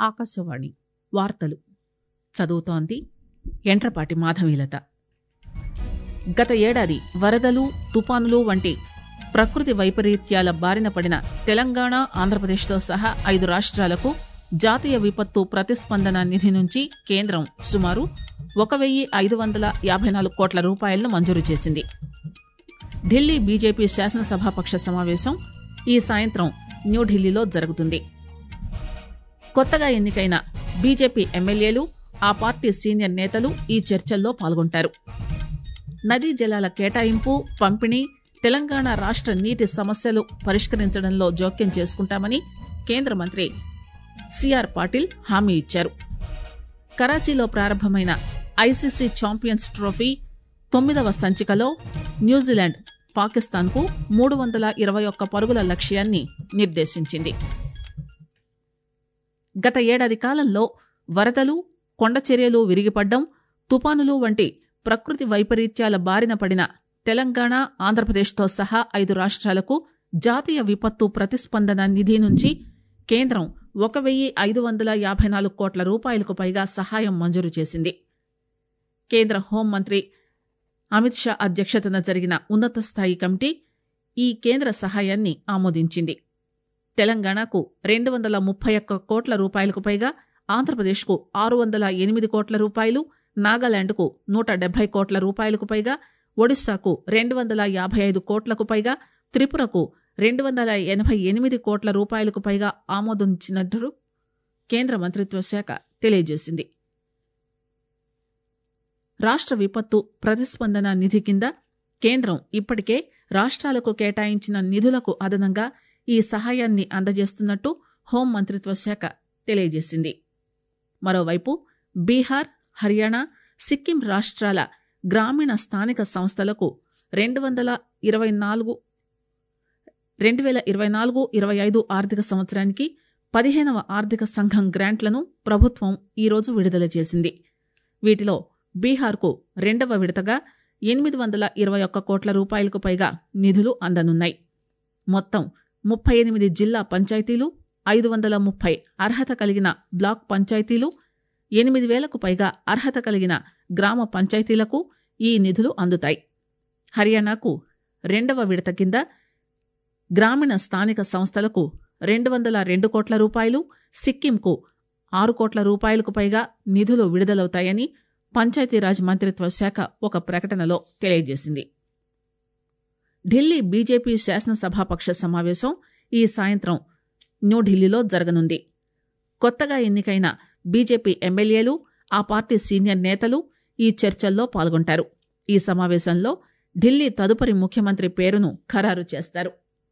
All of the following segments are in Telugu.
ఆకాశవాణి వార్తలు చదువుతోంది ఎంట్రపాటి మాధవీలత. గత ఏడాది వరదలు, తుపానులు వంటి ప్రకృతి వైపరీత్యాల బారిన పడిన తెలంగాణ, ఆంధ్రప్రదేశ్తో సహా 5 రాష్ట్రాలకు జాతీయ విపత్తు ప్రతిస్పందన నిధి నుంచి కేంద్రం సుమారు 1,554 కోట్ల రూపాయలను మంజూరు చేసింది. ఢిల్లీ బీజేపీ శాసనసభాపక్ష సమావేశం ఈ సాయంత్రం న్యూఢిల్లీలో జరుగుతుంది. కొత్తగా ఎన్నికైన బీజేపీ ఎమ్మెల్యేలు, ఆ పార్టీ సీనియర్ నేతలు ఈ చర్చల్లో పాల్గొంటారు. నదీ జలాల కేటాయింపు, పంపిణీ, తెలంగాణ రాష్ట్ర నీటి సమస్యలు పరిష్కరించడంలో జోక్యం చేసుకుంటామని కేంద్ర మంత్రి సిఆర్ పాటిల్ హామీ ఇచ్చారు. కరాచీలో ప్రారంభమైన ఐసీసీ ఛాంపియన్స్ ట్రోఫీ 9వ సంచికలో న్యూజిలాండ్ పాకిస్తాన్కు 321 పరుగుల లక్ష్యాన్ని నిర్దేశించింది. గత ఏడాది కాలంలో వరదలు, కొండచర్యలు విరిగిపడ్డం, తుపానులు వంటి ప్రకృతి వైపరీత్యాల బారిన పడిన తెలంగాణ, ఆంధ్రప్రదేశ్తో సహా 5 రాష్ట్రాలకు జాతీయ విపత్తు ప్రతిస్పందన నిధి నుంచి కేంద్రం 1,554 కోట్ల రూపాయలకు పైగా సహాయం మంజూరు చేసింది. కేంద్ర హోంమంత్రి అమిత్ షా అధ్యక్షతన జరిగిన ఉన్నత స్థాయి కమిటీ ఈ కేంద్ర సహాయాన్ని ఆమోదించింది. తెలంగాణకు 231 కోట్ల రూపాయలకు పైగా, ఆంధ్రప్రదేశ్కు 608 కోట్ల రూపాయలు, నాగాలాండ్కు 170 కోట్ల రూపాయలకు పైగా, ఒడిశాకు 255 కోట్లకు పైగా, త్రిపురకు 288 కోట్ల రూపాయలకు పైగా ఆమోదించినట్టు కేంద్ర మంత్రిత్వ శాఖ తెలియజేసింది. రాష్ట్ర విపత్తు ప్రతిస్పందన నిధి కింద కేంద్రం ఇప్పటికే రాష్ట్రాలకు కేటాయించిన నిధులకు అదనంగా ఈ సహాయాన్ని అందజేస్తున్నట్టు హోంమంత్రిత్వ శాఖ తెలియజేసింది. మరోవైపు బీహార్, హర్యానా, సిక్కిం రాష్ట్రాల గ్రామీణ స్థానిక సంస్థలకు 2024-25 ఆర్థిక సంవత్సరానికి 15వ ఆర్థిక సంఘం గ్రాంట్లను ప్రభుత్వం ఈరోజు విడుదల చేసింది. వీటిలో బీహార్కు 2వ విడతగా 821 కోట్ల రూపాయలకు పైగా నిధులు అందనున్నాయి. మొత్తం 38 జిల్లా పంచాయతీలు, 530 అర్హత కలిగిన బ్లాక్ పంచాయతీలు, 8,000కు పైగా అర్హత కలిగిన గ్రామ పంచాయతీలకు ఈ నిధులు అందుతాయి. హర్యానాకు 2వ విడత కింద గ్రామీణ స్థానిక సంస్థలకు 202 కోట్ల రూపాయలు, సిక్కింకు 6 కోట్ల రూపాయలకు పైగా నిధులు విడుదలవుతాయని పంచాయతీరాజ్ మంత్రిత్వ శాఖ ఒక ప్రకటనలో తెలియజేసింది. ఢిల్లీ బీజేపీ శాసనసభాపక్ష సమావేశం ఈ సాయంత్రం న్యూఢిల్లీలో జరగనుంది. కొత్తగా ఎన్నికైన బీజేపీ ఎమ్మెల్యేలు, ఆ పార్టీ సీనియర్ నేతలు ఈ చర్చల్లో పాల్గొంటారు. ఈ సమావేశంలో ఢిల్లీ తదుపరి ముఖ్యమంత్రి పేరును ఖరారు చేస్తారు.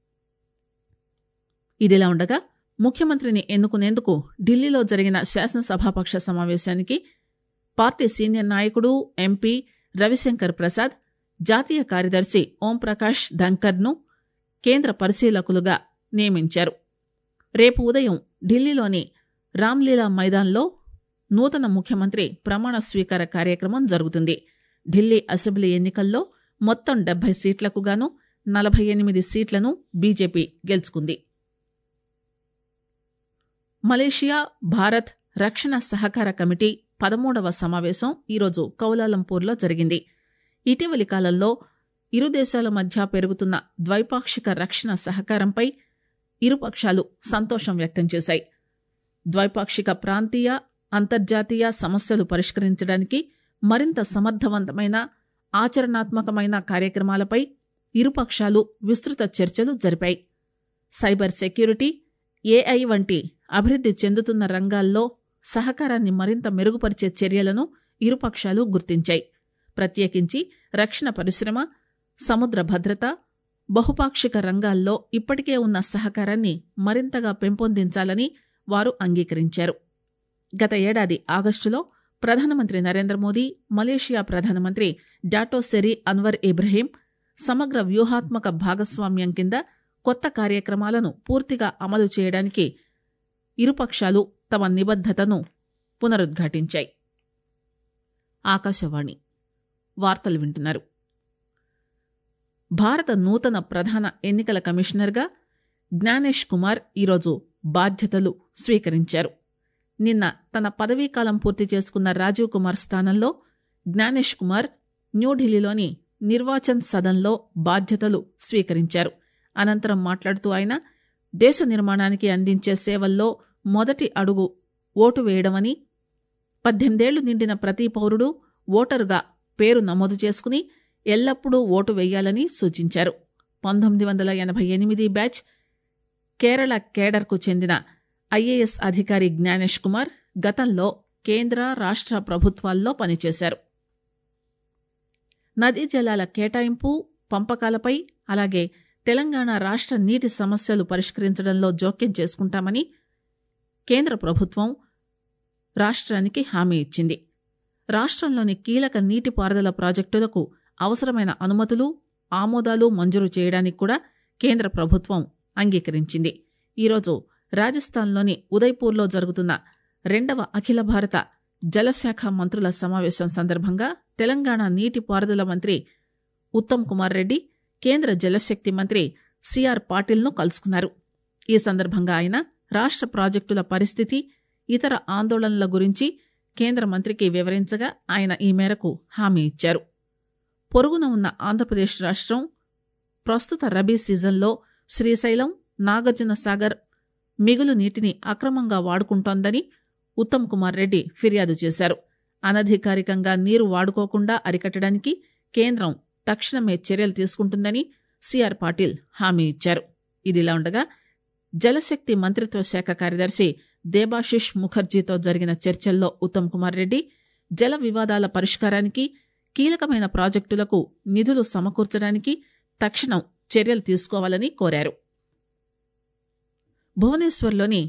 ఇదిలా ఉండగా ముఖ్యమంత్రిని ఎన్నుకునేందుకు ఢిల్లీలో జరిగిన శాసనసభాపక్ష సమావేశానికి పార్టీ సీనియర్ నాయకుడు, ఎంపీ రవిశంకర్ ప్రసాద్, జాతీయ కార్యదర్శి ఓంప్రకాష్ ధన్కర్ను కేంద్ర పరిశీలకులుగా నియమించారు. రేపు ఉదయం ఢిల్లీలోని రామ్లీలా మైదాన్లో నూతన ముఖ్యమంత్రి ప్రమాణ స్వీకార కార్యక్రమం జరుగుతుంది. ఢిల్లీ అసెంబ్లీ ఎన్నికల్లో మొత్తం 70 సీట్లకు గాను 48 సీట్లను బీజేపీ గెలుచుకుంది. మలేషియా భారత్ రక్షణ సహకార కమిటీ 13వ సమావేశం ఈరోజు కౌలాలంపూర్లో జరిగింది. ఇటీవలి కాలంలో ఇరు దేశాల మధ్య పెరుగుతున్న ద్వైపాక్షిక రక్షణ సహకారంపై ఇరుపక్షాలు సంతోషం వ్యక్తం చేశాయి. ద్వైపాక్షిక ప్రాంతీయ, అంతర్జాతీయ సమస్యలు పరిష్కరించడానికి మరింత సమర్థవంతమైన, ఆచరణాత్మకమైన కార్యక్రమాలపై ఇరుపక్షాలు విస్తృత చర్చలు జరిపాయి. సైబర్ సెక్యూరిటీ, ఏఐ వంటి అభివృద్ధి చెందుతున్న రంగాల్లో సహకారాన్ని మరింత మెరుగుపరిచే చర్యలను ఇరుపక్షాలు గుర్తించాయి. ప్రత్యేకించి రక్షణ పరిశ్రమ, సముద్ర భద్రత, బహుపాక్షిక రంగాల్లో ఇప్పటికే ఉన్న సహకారాన్ని మరింతగా పెంపొందించాలని వారు అంగీకరించారు. గత ఏడాది ఆగస్టులో ప్రధానమంత్రి నరేంద్ర మోదీ, మలేషియా ప్రధానమంత్రి డాటో సెరీ అన్వర్ ఇబ్రహీం సమగ్ర వ్యూహాత్మక భాగస్వామ్యం కింద కొత్త కార్యక్రమాలను పూర్తిగా అమలు చేయడానికి ఇరుపక్షాలు తమ నిబద్ధతను పునరుద్ఘాటించాయి. ఆకాశవాణి వార్తలు వింటున్నారు. భారత నూతన ప్రధాన ఎన్నికల కమిషనర్గా జ్ఞానేష్ కుమార్ ఈరోజు బాధ్యతలు స్వీకరించారు. నిన్న తన పదవీకాలం పూర్తి చేసుకున్న రాజీవ్ కుమార్ స్థానంలో జ్ఞానేష్ కుమార్ న్యూఢిల్లీలోని నిర్వాచన్ సదన్లో బాధ్యతలు స్వీకరించారు. అనంతరం మాట్లాడుతూ ఆయన దేశ నిర్మాణానికి అందించే సేవల్లో మొదటి అడుగు ఓటు వేయడమని, 18 ఏళ్లు నిండిన ప్రతి పౌరుడు ఓటరుగా పేరు నమోదు చేసుకుని ఎల్లప్పుడూ ఓటు వేయాలని సూచించారు. 1988 బ్యాచ్ కేరళ కేడర్కు చెందిన ఐఏఎస్ అధికారి జ్ఞానేష్ కుమార్ గతంలో కేంద్ర రాష్ట్ర ప్రభుత్వాల్లో పనిచేశారు. నదీ జలాల కేటాయింపు, పంపకాలపై అలాగే తెలంగాణ రాష్ట్ర నీటి సమస్యలు పరిష్కరించడంలో జోక్యం చేసుకుంటామని కేంద్ర ప్రభుత్వం రాష్ట్రానికి హామీ ఇచ్చింది. రాష్ట్రంలోని కీలక నీటిపారుదల ప్రాజెక్టులకు అవసరమైన అనుమతులు, ఆమోదాలు మంజూరు చేయడానికి కూడా కేంద్ర ప్రభుత్వం అంగీకరించింది. ఈరోజు రాజస్థాన్లోని ఉదయ్పూర్లో జరుగుతున్న 2వ అఖిల భారత జలశాఖ మంత్రుల సమావేశం సందర్భంగా తెలంగాణ నీటిపారుదల మంత్రి ఉత్తమ్ కుమార్ రెడ్డి, కేంద్ర జలశక్తి మంత్రి సిఆర్ పాటిల్ను కలుసుకున్నారు. ఈ సందర్భంగా ఆయన రాష్ట్ర ప్రాజెక్టుల పరిస్థితి, ఇతర ఆందోళనల గురించి కేంద్ర మంత్రికి వివరించగా ఆయన ఈ మేరకు హామీ ఇచ్చారు. పొరుగున ఉన్న ఆంధ్రప్రదేశ్ రాష్ట్రం ప్రస్తుత రబీ సీజన్లో శ్రీశైలం, నాగార్జున సాగర్ మిగులు నీటిని అక్రమంగా వాడుకుంటోందని ఉత్తమ్ కుమార్ రెడ్డి ఫిర్యాదు చేశారు. అనధికారికంగా నీరు వాడుకోకుండా అరికట్టడానికి కేంద్రం తక్షణమే చర్యలు తీసుకుంటుందని సిఆర్ పాటిల్ హామీ ఇచ్చారు. ఇదిలా ఉండగా జలశక్తి మంత్రిత్వ శాఖ కార్యదర్శి దేబాశిష్ ముఖర్జీతో జరిగిన చర్చల్లో ఉత్తమ్ కుమార్ రెడ్డి జల వివాదాల పరిష్కారానికి, కీలకమైన ప్రాజెక్టులకు నిధులు సమకూర్చడానికి తక్షణం చర్యలు తీసుకోవాలని కోరారు. భువనేశ్వర్లోని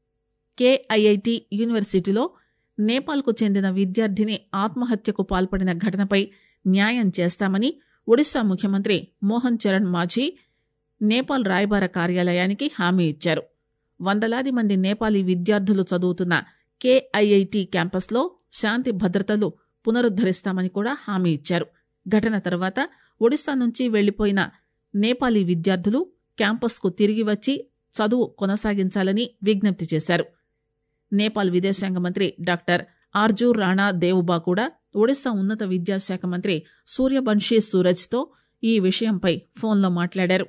కేఐఐటి యూనివర్సిటీలో నేపాల్కు చెందిన విద్యార్థిని ఆత్మహత్యకు పాల్పడిన ఘటనపై న్యాయం చేస్తామని ఒడిశా ముఖ్యమంత్రి మోహన్ చరణ్ మాఝీ నేపాల్ రాయబార కార్యాలయానికి హామీ ఇచ్చారు. వందలాది మంది నేపాలీ విద్యార్థులు చదువుతున్న కేఐఐటి క్యాంపస్లో శాంతి భద్రతలు పునరుద్దరిస్తామని కూడా హామీ ఇచ్చారు. ఘటన తర్వాత ఒడిశా నుంచి వెళ్లిపోయిన నేపాలీ విద్యార్థులు క్యాంపస్కు తిరిగి వచ్చి చదువు కొనసాగించాలని విజ్ఞప్తి చేశారు. నేపాల్ విదేశాంగ మంత్రి డాక్టర్ ఆర్జూ రాణా దేవుబా కూడా ఒడిశా ఉన్నత విద్యాశాఖ మంత్రి సూర్యబంశీ సూరజ్తో ఈ విషయంపై ఫోన్లో మాట్లాడారు.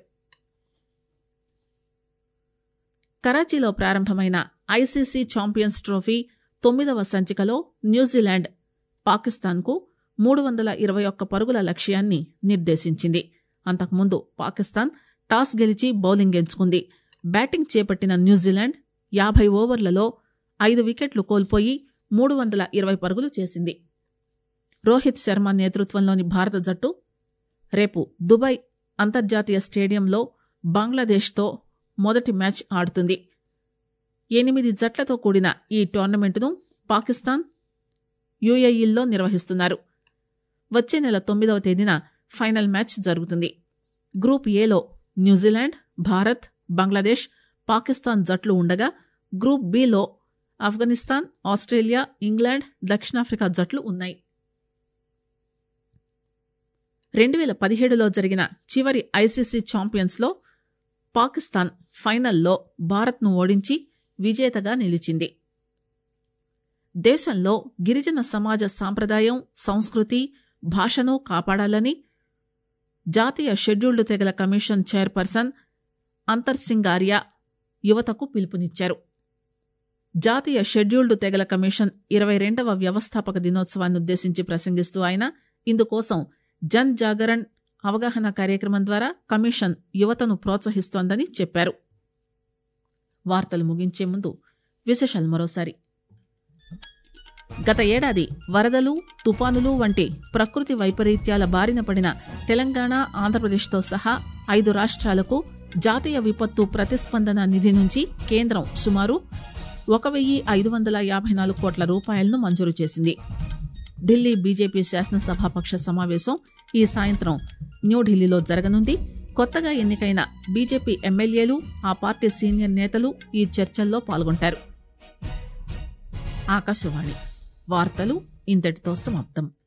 కరాచీలో ప్రారంభమైన ఐసీసీ ఛాంపియన్స్ ట్రోఫీ 9వ సంచికలో న్యూజిలాండ్ పాకిస్తాన్కు 321 పరుగుల లక్ష్యాన్ని నిర్దేశించింది. అంతకుముందు పాకిస్తాన్ టాస్ గెలిచి బౌలింగ్ ఎంచుకుంది. బ్యాటింగ్ చేపట్టిన న్యూజిలాండ్ 50 ఓవర్లలో 5 వికెట్లు కోల్పోయి 320 పరుగులు చేసింది. రోహిత్ శర్మ నేతృత్వంలోని భారత జట్టు రేపు దుబాయ్ అంతర్జాతీయ స్టేడియంలో బంగ్లాదేశ్తో మొదటి మ్యాచ్ ఆడుతుంది. 8 జట్లతో కూడిన ఈ టోర్నమెంటును పాకిస్తాన్, యుఏఈల్లో నిర్వహిస్తున్నారు. వచ్చే నెల 9వ తేదీన ఫైనల్ మ్యాచ్ జరుగుతుంది. గ్రూప్ ఏలో న్యూజిలాండ్, భారత్, బంగ్లాదేశ్, పాకిస్తాన్ జట్లు ఉండగా గ్రూప్ బిలో ఆఫ్ఘనిస్తాన్, ఆస్ట్రేలియా, ఇంగ్లాండ్, దక్షిణాఫ్రికా జట్లు ఉన్నాయి. 2017లో జరిగిన చివరి ఐసీసీ ఛాంపియన్స్లో పాకిస్తాన్ ఫైనల్లో భారత్ను ఓడించి విజేతగా నిలిచింది. దేశంలో గిరిజన సమాజ సాంప్రదాయం, సంస్కృతి, భాషను కాపాడాలని జాతీయ షెడ్యూల్డ్ తెగల కమిషన్ చైర్పర్సన్ అంతర్సింగ్ ఆర్య యువతకు పిలుపునిచ్చారు. జాతీయ షెడ్యూల్డ్ తెగల కమిషన్ 22వ వ్యవస్థాపక దినోత్సవాన్నుద్దేశించి ప్రసంగిస్తూ ఆయన ఇందుకోసం జన్ జాగరణ్ అవగాహన కార్యక్రమం ద్వారా కమిషన్ యువతను ప్రోత్సహిస్తోందని చెప్పారు. వార్తలు ముగించే ముందు విశేషాలు మరోసారి. గత ఏడాది వరదలు, తుపానులు వంటి ప్రకృతి వైపరీత్యాల బారిన పడిన తెలంగాణ, ఆంధ్రప్రదేశ్తో సహా 5 రాష్ట్రాలకు జాతీయ విపత్తు ప్రతిస్పందన నిధి నుంచి కేంద్రం సుమారు 1,554 కోట్ల రూపాయలను మంజూరు చేసింది. ఢిల్లీ బీజేపీ శాసనసభాపక్ష సమావేశం ఈ సాయంత్రం న్యూఢిల్లీలో జరగనుంది. కొత్తగా ఎన్నికైన బీజేపీ ఎమ్మెల్యేలు, ఆ పార్టీ సీనియర్ నేతలు ఈ చర్చల్లో పాల్గొంటారు. ఆకాశవాణి వార్తలు ఇంతటితో సమాప్తం.